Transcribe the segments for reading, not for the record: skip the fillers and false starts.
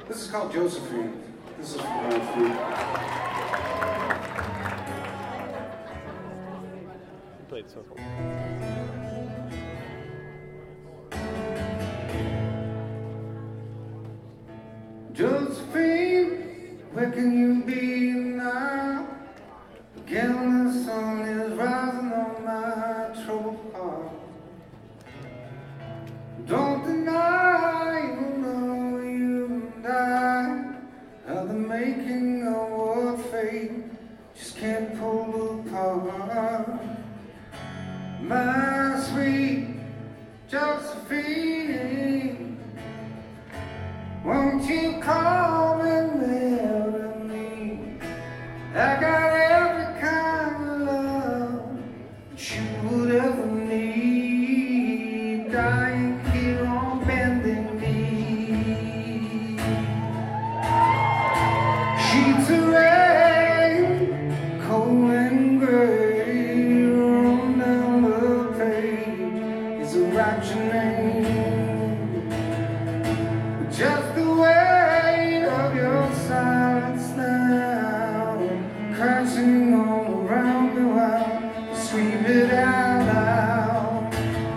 This is called Josephine. This is from Food. Played so far. Josephine, where can you be now? Again, the sun is rising on my troubled heart. Don't deny, you know you and I are the making of what fate just can't pull apart. My sweet Josephine, won't you come and marry me? I got every kind of love that you would ever need. Dying here on bended knee. Sheets of rain, cold and gray, roll down the page is a write your name. Just the weight of your silence now, crashing all around me while you scream it out loud.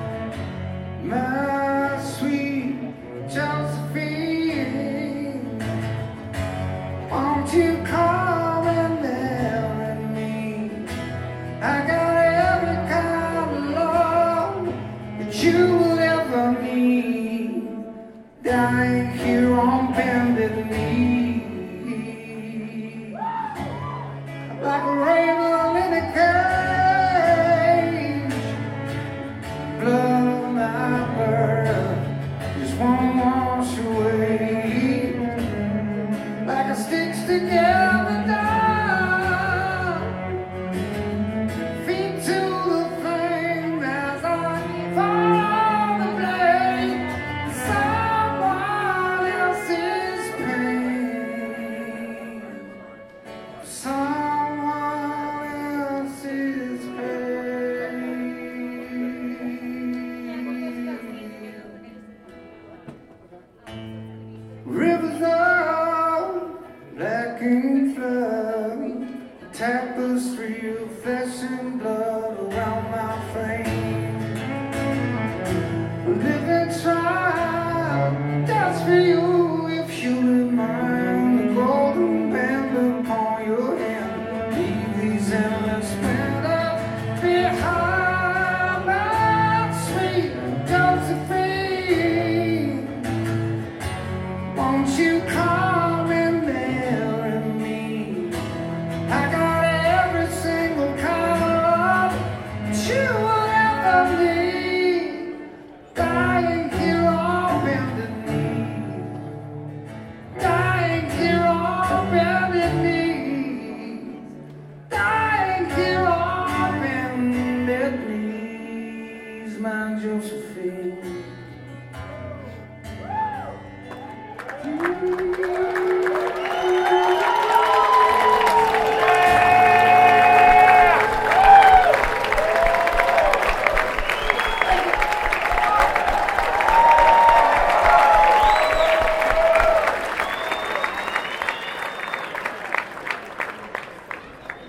My sweet Josephine, won't you come and marry me? I got every kind of love that you will ever need. Dying here on bended knee, like a raven in a cage. Blood of my birth just won't wash away, like a sticks together down, feet to the flame as I fall the blade. Someone else's pain, someone else's pain. Rivers of black ink flood, tapestry of flesh and blood around my frame. Living trial, that's for you if you remind the golden band upon your hand. Leave these endless splendors behind. My sweet Josephine, won't you come and marry me? I got every single kind of love that you will ever need. Dying here on bended knee, dying here on bended knee, dying here on bended knees, my Josephine.